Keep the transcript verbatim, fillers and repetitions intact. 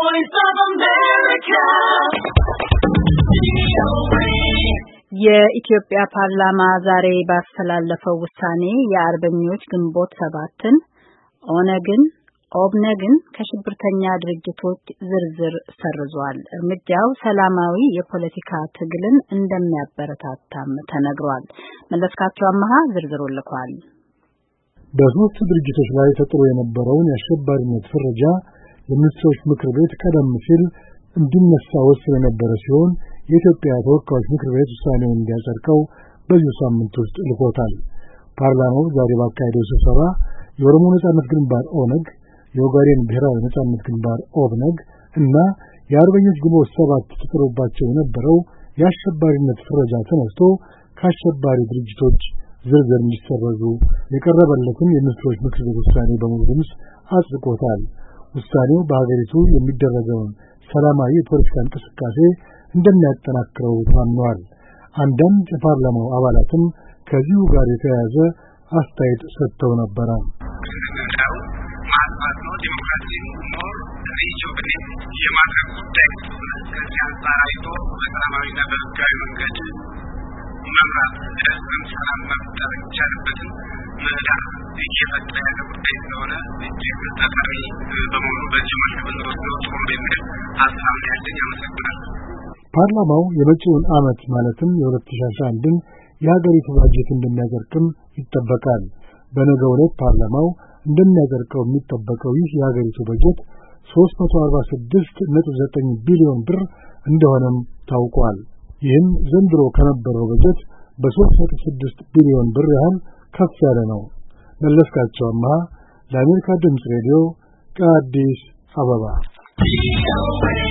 voice of America. የኢትዮጵያ ፓርላማ ዛሬ ባስተላለፈው ውሳኔ የአርበኞች ግንቦት ሰባትን ኦነግን ኦብነግን ከሽብርተኛ ድርጅቶች ዝርዝር ሰርዟል። እርምጃው ሰላማዊ የፖለቲካ ትግልን እንደሚያበረታታም ተነግሯል። መለስካቸው አማሃ ዝርዝሩን ልኳል። በሶስት ድርጅቶች ላይ ተጥሎ የነበረውን የአሸባሪነት ፍረጃ የሚኒስትሮች ምክር ቤት ቀደም ሲል እንዲነሳ ወስኖ የነበረ ሲሆን የኢትዮጵያ ተወካዮች ምክር ቤት ውሳኔውን እንዲያጸድቀው በዚህ ሳምንት ውስጥ ልኮታል። ፓርላማው ዛሬ ባካሄደው ስብሰባ የኦሮሞ ነጻነት ግንባር ኦነግ፣ የኦጋዴን ብሔራዊ ነጻነት ግንባር ኦብነግ እና የአርበኞች ግንቦት ሰባት ተጥሎባቸው የነበረው የአሸባሪነት ፍረጃ ተነስቶ ከአሸባሪ ድርጅቶች ዝርዝር እንዲሰረዙ የቀረበለትን የሚኒስትሮች ምክር ቤት ውሳኔ በሙሉ ድምፅ አጽድቆታል። ውሳኔው በሀገሪቱ የሚደረገውን ሰላማዊ የፖለቲካ እንቅስቃሴ እንደሚያጠናክረው ታምኗል። አንዳንድ የፓርላማው አባላትም ከዚሁ ጋር የተያያዘ አስተያየት ሰጥተው ነበር። ማጥፋት ዲሞክራሲ ሞር ሪጆብኔ የማድረግ ጉዳይ ከዚህ አንጻር አይቶ በሰላማዊና በህጋዊ መንገድ መምራት ለህዝብም ሰላም መፍጠር ይቻልበትን ምህዳር እየፈጠረ ያለ ጉዳይ ስለሆነ እጅግ ጠቃሚ በመሆኑ በዚህ መልክ ብንወስደው ጥሩ የሚል ሀሳብ ነው ያለኝ። አመሰግናለሁ። ፓርላማው የመጪውን ዓመት ማለትም የሁለት ሺህ አስራ አንድን የሀገሪቱ ባጀት እንደሚያጸድቅም ይጠበቃል። በነገው ዕለት ፓርላማው እንደሚያጸድቀው የሚጠበቀው ይህ የሀገሪቱ በጀት ሶስት መቶ አርባ ስድስት ነጥብ ዘጠኝ ቢሊዮን ብር እንደሆነም ታውቋል። ይህም ዘንድሮ ከነበረው በጀት በሶስት ነጥብ ስድስት ቢሊዮን ብር ያህል ከፍ ያለ ነው። መለስካቸው አማሃ ለአሜሪካ ድምፅ ሬዲዮ ከአዲስ አበባ